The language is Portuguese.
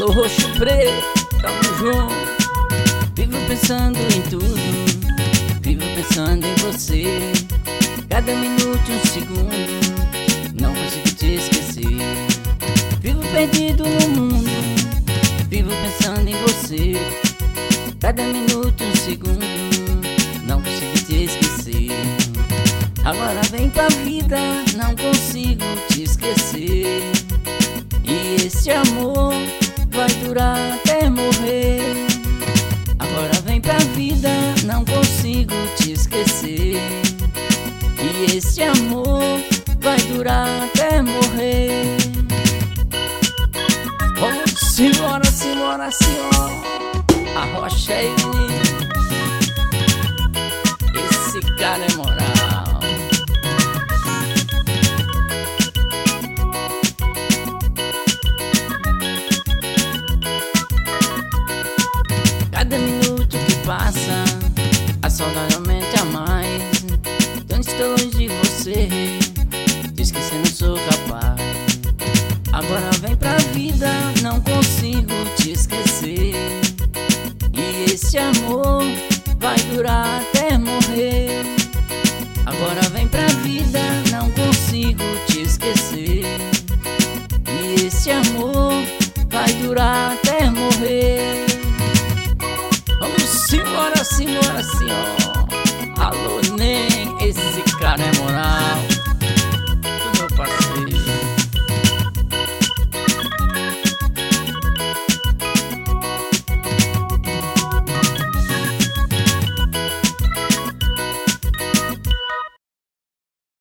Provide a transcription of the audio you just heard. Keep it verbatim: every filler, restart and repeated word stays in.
Alô, roxo preto, tamo junto. Vivo pensando em tudo, vivo pensando em você. Cada minuto um segundo, não consigo te esquecer. Vivo perdido no mundo, vivo pensando em você. Cada minuto um segundo, não consigo te esquecer. Agora vem pra vida, não consigo te esquecer. E esse amor vai durar até morrer. Agora vem pra vida, não consigo te esquecer. E esse amor vai durar até morrer. Vamos simbora, simbora, simbora. A rocha é menino, esse cara é moral. Cada minuto que passa, a saudade aumenta mais. Tanto estou longe de você, te esquecer não sou capaz. Agora vem pra vida, não consigo te esquecer. E esse amor vai durar até morrer. Agora vem pra vida, não consigo te esquecer. E esse amor vai durar até morrer. Vamos simbora, simbora, senhor. Alô, nem esse cara